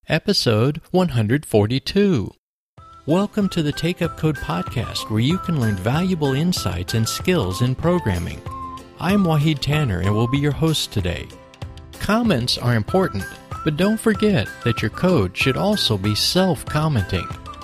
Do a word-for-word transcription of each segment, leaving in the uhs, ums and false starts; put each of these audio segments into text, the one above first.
Episode one forty-two. Welcome to the Take Up Code podcast, where you can learn valuable insights and skills in programming. I'm Wahid Tanner and will be your host today. Comments are important, but don't forget that your code should also be self-commenting.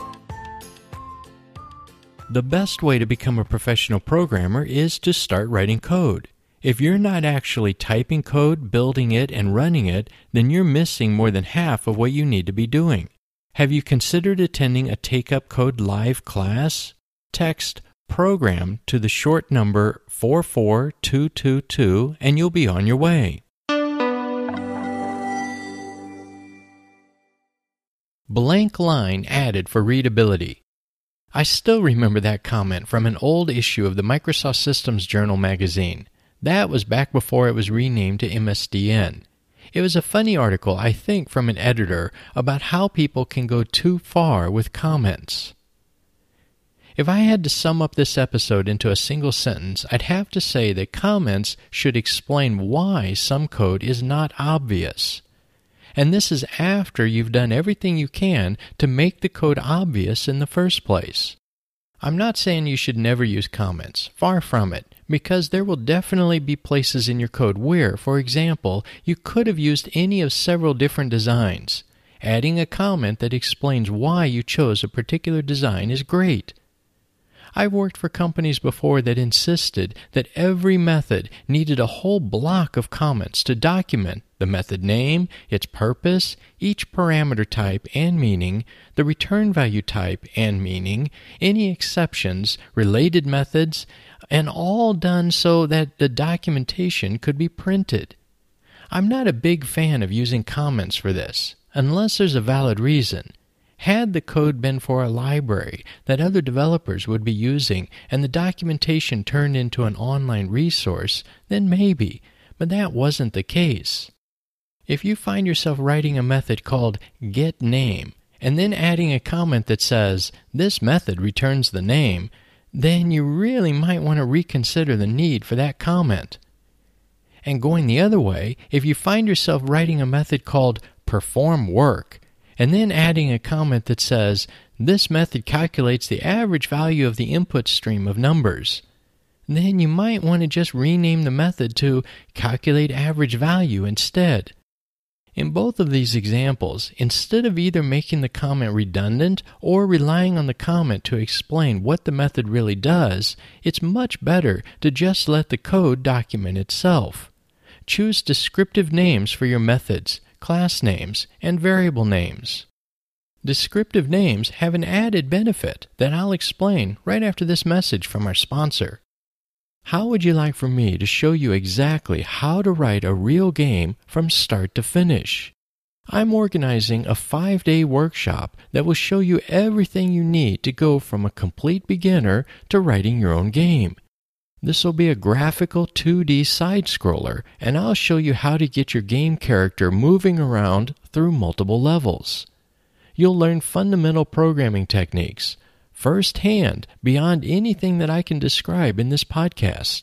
The best way to become a professional programmer is to start writing code. If you're not actually typing code, building it, and running it, then you're missing more than half of what you need to be doing. Have you considered attending a Take Up Code live class? Text PROGRAM to the short number four four two two two and you'll be on your way. Blank line added for readability. I still remember that comment from an old issue of the Microsoft Systems Journal magazine. That was back before it was renamed to M S D N. It was a funny article, I think, from an editor about how people can go too far with comments. If I had to sum up this episode into a single sentence, I'd have to say that comments should explain why some code is not obvious. And this is after you've done everything you can to make the code obvious in the first place. I'm not saying you should never use comments, far from it, because there will definitely be places in your code where, for example, you could have used any of several different designs. Adding a comment that explains why you chose a particular design is great. I've worked for companies before that insisted that every method needed a whole block of comments to document the method name, its purpose, each parameter type and meaning, the return value type and meaning, any exceptions, related methods, and all done so that the documentation could be printed. I'm not a big fan of using comments for this, unless there's a valid reason. Had the code been for a library that other developers would be using and the documentation turned into an online resource, then maybe, but that wasn't the case. If you find yourself writing a method called getName and then adding a comment that says, this method returns the name, then you really might want to reconsider the need for that comment. And going the other way, if you find yourself writing a method called performWork, and then adding a comment that says, this method calculates the average value of the input stream of numbers, then you might want to just rename the method to calculate average value instead. In both of these examples, instead of either making the comment redundant or relying on the comment to explain what the method really does, it's much better to just let the code document itself. Choose descriptive names for your methods, class names, and variable names. Descriptive names have an added benefit that I'll explain right after this message from our sponsor. How would you like for me to show you exactly how to write a real game from start to finish? I'm organizing a five-day workshop that will show you everything you need to go from a complete beginner to writing your own game. This will be a graphical two D side-scroller, and I'll show you how to get your game character moving around through multiple levels. You'll learn fundamental programming techniques, firsthand, beyond anything that I can describe in this podcast.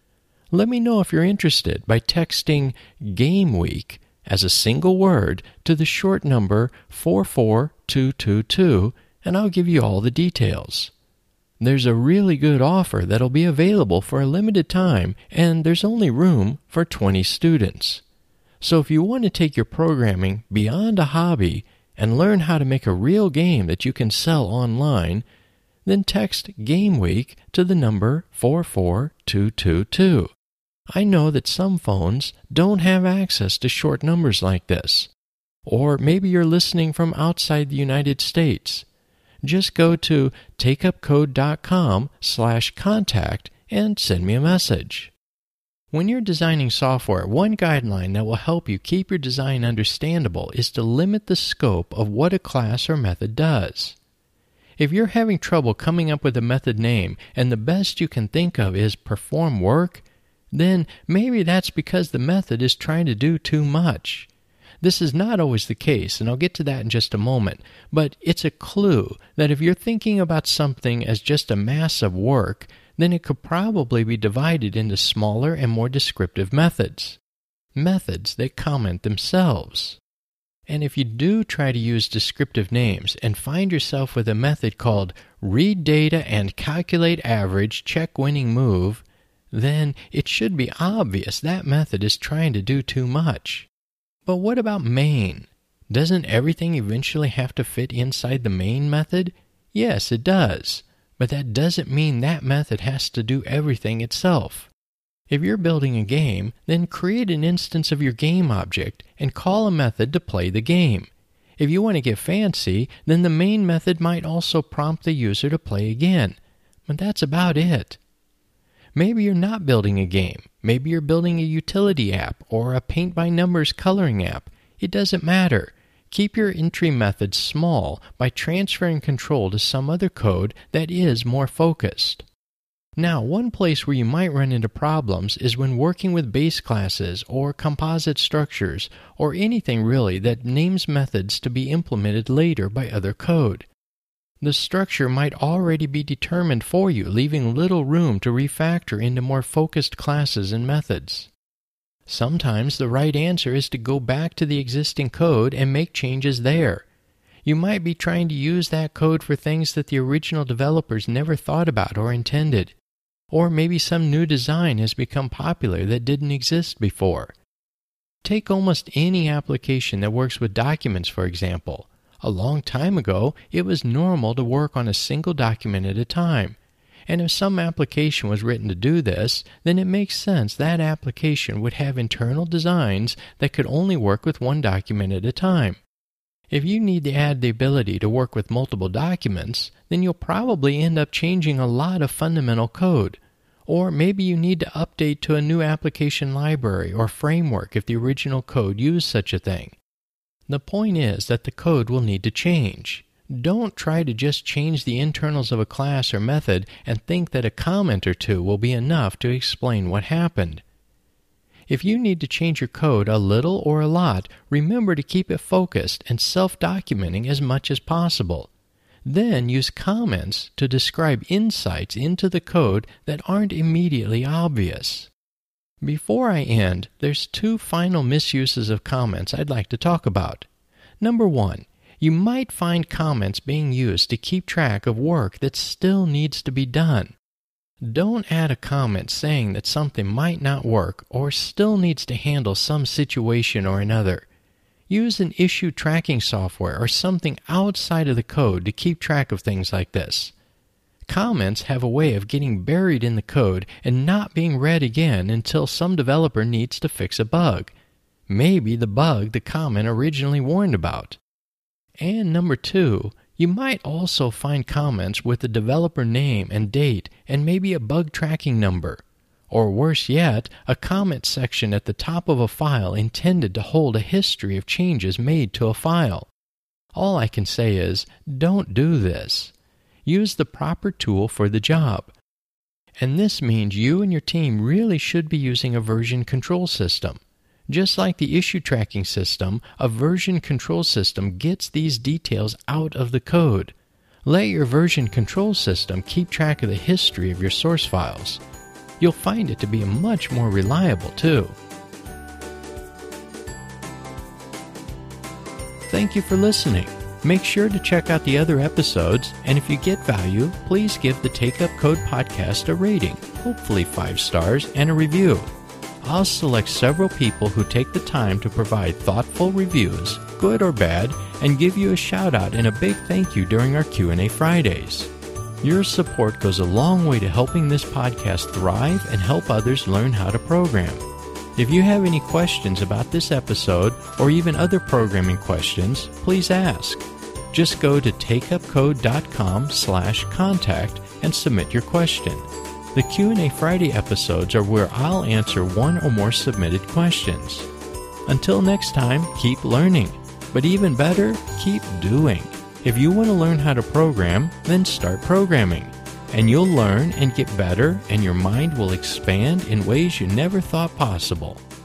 Let me know if you're interested by texting Game Week as a single word to the short number four four two two two, and I'll give you all the details. There's a really good offer that'll be available for a limited time, and there's only room for twenty students. So if you want to take your programming beyond a hobby and learn how to make a real game that you can sell online, then text Game Week to the number four four two two two. I know that some phones don't have access to short numbers like this. Or maybe you're listening from outside the United States. Just go to takeupcode.com slash contact and send me a message. When you're designing software, one guideline that will help you keep your design understandable is to limit the scope of what a class or method does. If you're having trouble coming up with a method name and the best you can think of is performWork, then maybe that's because the method is trying to do too much. This is not always the case, and I'll get to that in just a moment, but it's a clue that if you're thinking about something as just a mass of work, then it could probably be divided into smaller and more descriptive methods. Methods that comment themselves. And if you do try to use descriptive names and find yourself with a method called read data and calculate average check winning move, then it should be obvious that method is trying to do too much. But what about main? Doesn't everything eventually have to fit inside the main method? Yes, it does. But that doesn't mean that method has to do everything itself. If you're building a game, then create an instance of your game object and call a method to play the game. If you want to get fancy, then the main method might also prompt the user to play again. But that's about it. Maybe you're not building a game. Maybe you're building a utility app or a paint-by-numbers coloring app. It doesn't matter. Keep your entry methods small by transferring control to some other code that is more focused. Now, one place where you might run into problems is when working with base classes or composite structures or anything really that names methods to be implemented later by other code. The structure might already be determined for you, leaving little room to refactor into more focused classes and methods. Sometimes the right answer is to go back to the existing code and make changes there. You might be trying to use that code for things that the original developers never thought about or intended. Or maybe some new design has become popular that didn't exist before. Take almost any application that works with documents, for example. A long time ago, it was normal to work on a single document at a time. And if some application was written to do this, then it makes sense that application would have internal designs that could only work with one document at a time. If you need to add the ability to work with multiple documents, then you'll probably end up changing a lot of fundamental code. Or maybe you need to update to a new application library or framework if the original code used such a thing. The point is that the code will need to change. Don't try to just change the internals of a class or method and think that a comment or two will be enough to explain what happened. If you need to change your code a little or a lot, remember to keep it focused and self-documenting as much as possible. Then use comments to describe insights into the code that aren't immediately obvious. Before I end, there's two final misuses of comments I'd like to talk about. Number one, you might find comments being used to keep track of work that still needs to be done. Don't add a comment saying that something might not work or still needs to handle some situation or another. Use an issue tracking software or something outside of the code to keep track of things like this. Comments have a way of getting buried in the code and not being read again until some developer needs to fix a bug. Maybe the bug the comment originally warned about. And number two, you might also find comments with the developer name and date and maybe a bug tracking number. Or worse yet, a comment section at the top of a file intended to hold a history of changes made to a file. All I can say is, don't do this. Use the proper tool for the job. And this means you and your team really should be using a version control system. Just like the issue tracking system, a version control system gets these details out of the code. Let your version control system keep track of the history of your source files. You'll find it to be much more reliable too. Thank you for listening. Make sure to check out the other episodes, and if you get value, please give the Take Up Code podcast a rating, hopefully five stars, and a review. I'll select several people who take the time to provide thoughtful reviews, good or bad, and give you a shout-out and a big thank you during our Q and A Fridays. Your support goes a long way to helping this podcast thrive and help others learn how to program. If you have any questions about this episode or even other programming questions, please ask. Just go to takeupcode.com slash contact and submit your question. The Q and A Friday episodes are where I'll answer one or more submitted questions. Until next time, keep learning. But even better, keep doing. If you want to learn how to program, then start programming. And you'll learn and get better, and your mind will expand in ways you never thought possible.